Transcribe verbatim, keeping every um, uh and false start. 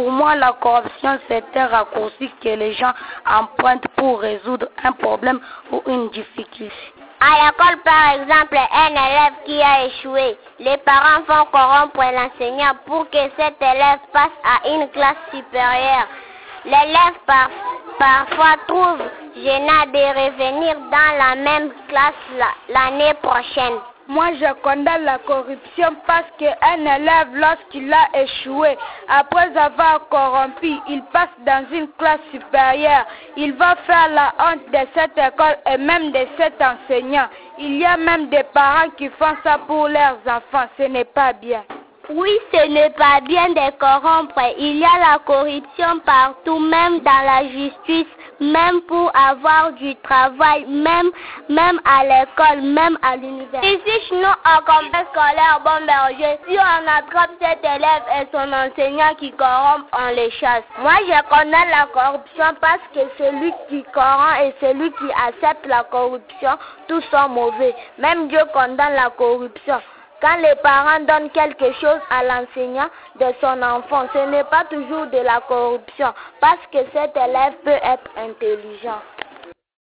Pour moi, la corruption, c'est un raccourci que les gens empruntent pour résoudre un problème ou une difficulté. À l'école, par exemple, un élève qui a échoué, les parents vont corrompre l'enseignant pour que cet élève passe à une classe supérieure. L'élève par, parfois trouve gênant de revenir dans la même classe l'année prochaine. Moi, je condamne la corruption parce qu'un élève, lorsqu'il a échoué, après avoir corrompu, il passe dans une classe supérieure. Il va faire la honte de cette école et même de cet enseignant. Il y a même des parents qui font ça pour leurs enfants. Ce n'est pas bien. Oui, ce n'est pas bien de corrompre. Il y a la corruption partout, même dans la justice, même pour avoir du travail, même, même à l'école, même à l'université. Ici, chez nous, en complexe scolaire Bon Berger, si on attrape cet élève et son enseignant qui corrompt, on les chasse. Moi, je connais la corruption parce que celui qui corrompt et celui qui accepte la corruption, tous sont mauvais. Même Dieu condamne la corruption. Quand les parents donnent quelque chose à l'enseignant de son enfant, ce n'est pas toujours de la corruption, parce que cet élève peut être intelligent.